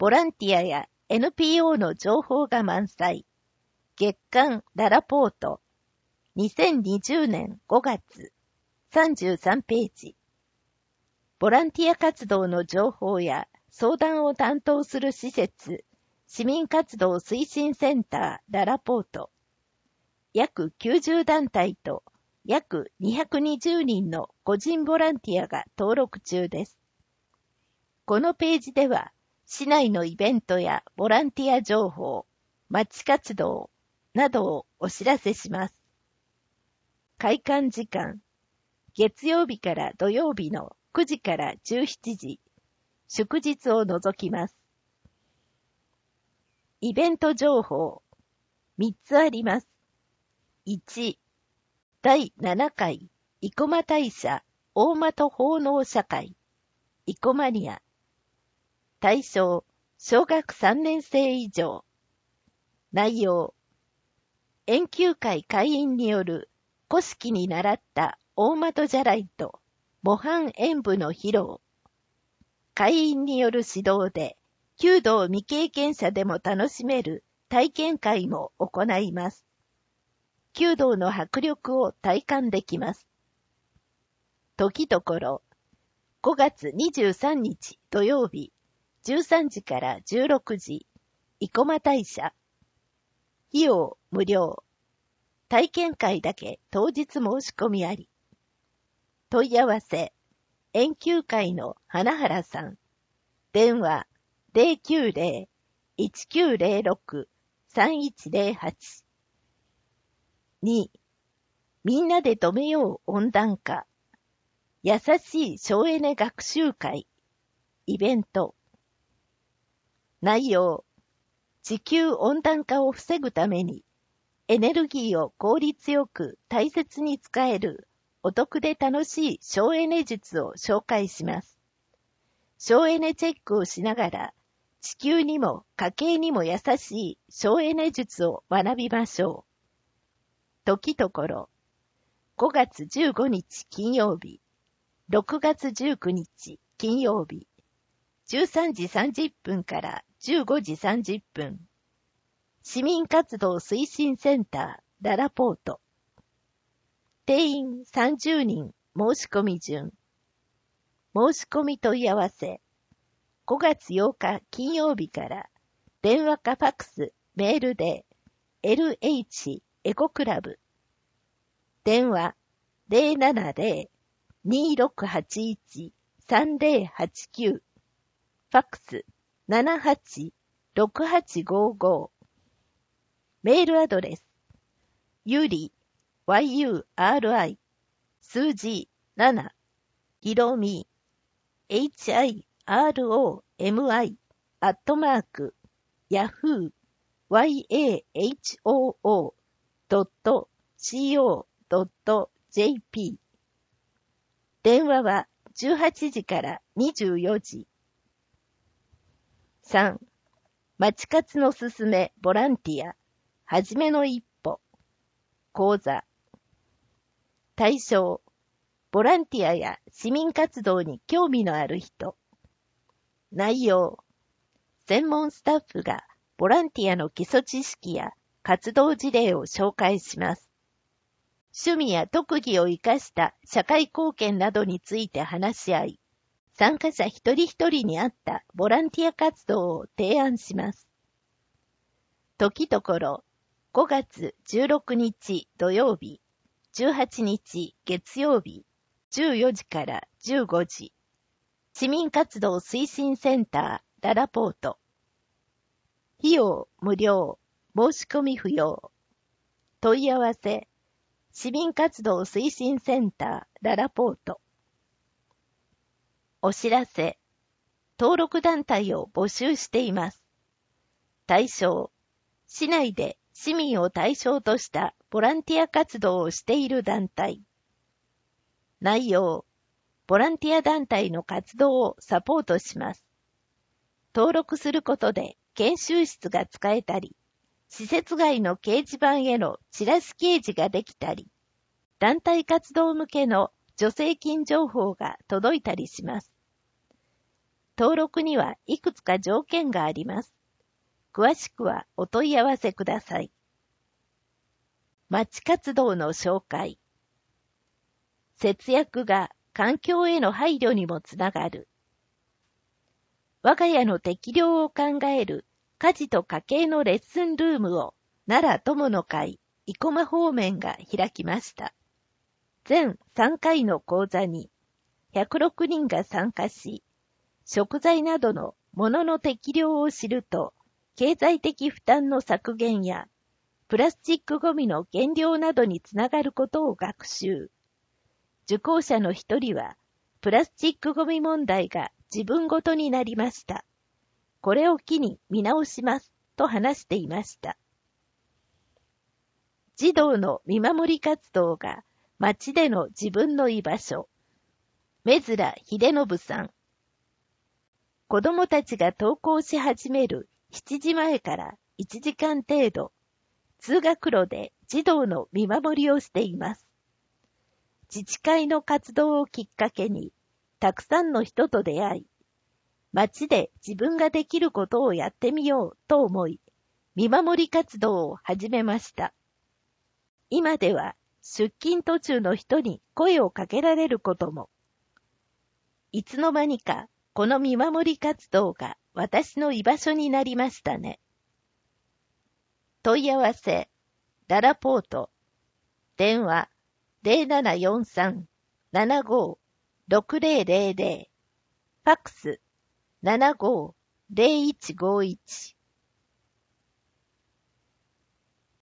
ボランティアや NPO の情報が満載。月刊ララポート。2020年5月。33ページ。ボランティア活動の情報や相談を担当する施設、市民活動推進センターララポート。約90団体と約220人の個人ボランティアが登録中です。このページでは、市内のイベントやボランティア情報、街活動などをお知らせします。開館時間、月曜日から土曜日の9時から17時、祝日を除きます。イベント情報、3つあります。1、第7回生駒大社大的奉納社会、生駒ニア。対象、小学3年生以上。内容、園球会会員による古式に習った大的じゃらいと模範演舞の披露。会員による指導で、弓道未経験者でも楽しめる体験会も行います。弓道の迫力を体感できます。時ところ、5月23日土曜日、13時から16時、生駒大社。費用無料。体験会だけ当日申し込みあり。問い合わせ、園球会の花原さん。電話、090-1906-3108。2、みんなで止めよう温暖化。優しい省エネ学習会。イベント。内容。地球温暖化を防ぐために、エネルギーを効率よく大切に使えるお得で楽しい省エネ術を紹介します。省エネチェックをしながら、地球にも家計にも優しい省エネ術を学びましょう。時ところ、5月15日金曜日、6月19日金曜日、13時30分から15時30分。市民活動推進センターララポート。定員30人申し込み順。申し込み問い合わせ。5月8日金曜日から電話かファックス、メールで LH エコクラブ。電話 070-2681-3089。ファックス 78-6855。メールアドレス。ゆり、yuri、数字7、ひろみ、hiromi、yahoo.co.jp。電話は18時から24時。3、街活のすすめボランティア、はじめの一歩。講座。対象、ボランティアや市民活動に興味のある人。内容、専門スタッフがボランティアの基礎知識や活動事例を紹介します。趣味や特技を生かした社会貢献などについて話し合い、参加者一人一人に合ったボランティア活動を提案します。時ところ、5月16日土曜日、18日月曜日、14時から15時。市民活動推進センターララポート。費用無料、申し込み不要。問い合わせ、市民活動推進センターララポート。お知らせ、登録団体を募集しています。対象、市内で市民を対象としたボランティア活動をしている団体。内容、ボランティア団体の活動をサポートします。登録することで研修室が使えたり、施設外の掲示板へのチラシ掲示ができたり、団体活動向けの助成金情報が届いたりします。 登録にはいくつか条件があります。詳しくはお問い合わせください。町活動の紹介。節約が環境への配慮にもつながる。我が家の適量を考える家事と家計のレッスンルームを奈良友の会生駒方面が開きました。全3回の講座に106人が参加し、食材などの物の適量を知ると、経済的負担の削減や、プラスチックゴミの減量などにつながることを学習。受講者の一人は、プラスチックゴミ問題が自分ごとになりました。これを機に見直します、と話していました。児童の見守り活動が町での自分の居場所。目面秀信さん。子供たちが登校し始める7時前から1時間程度、通学路で児童の見守りをしています。自治会の活動をきっかけに、たくさんの人と出会い、町で自分ができることをやってみようと思い、見守り活動を始めました。今では出勤途中の人に声をかけられることも。いつの間にかこの見守り活動が私の居場所になりましたね。問い合わせ、ララポート、電話 0743-75-6000、ファックス 75-0151